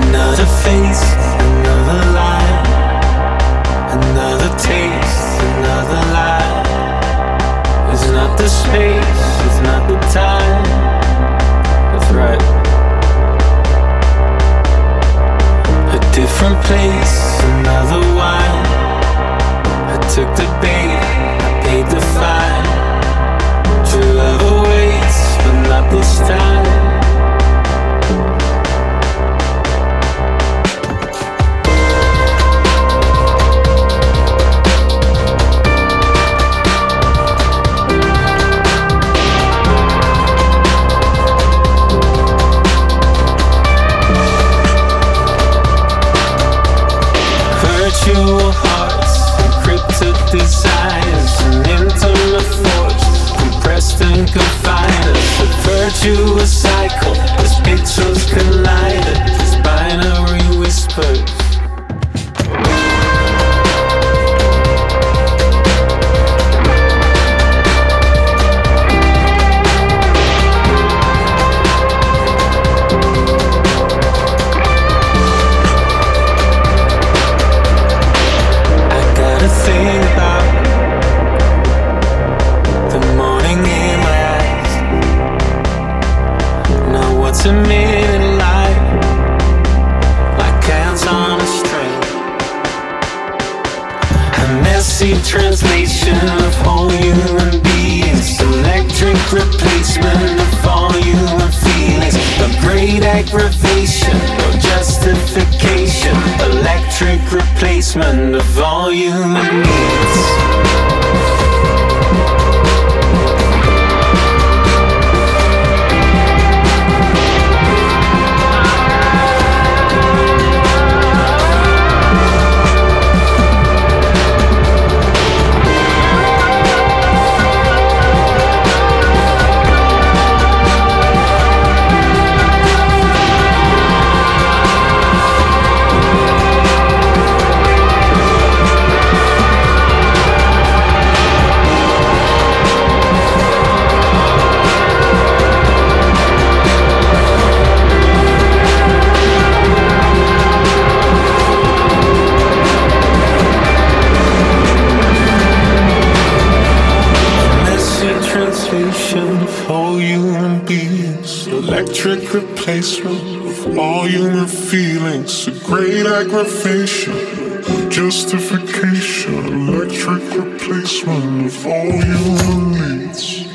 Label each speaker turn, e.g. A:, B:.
A: Another face, another lie, another taste, another lie. It's not the space, it's not the time. That's right. A different place, another wine. I took the bait, I paid the fine. True love awaits, but not this time. Virtual hearts, encrypted desires, an intimate force, compressed and confined us. A virtuous cycle, as pixels collided, as binary whispers. Thing about the morning in my eyes. Now what's a minute like hands on a string? A messy translation of whole human beings, electric replacement of all human feelings. A great aggravation, no justification. Electric replacement of all human needs. Of all human beings, electric replacement of all human feelings, a great aggravation, justification, electric replacement of all human needs.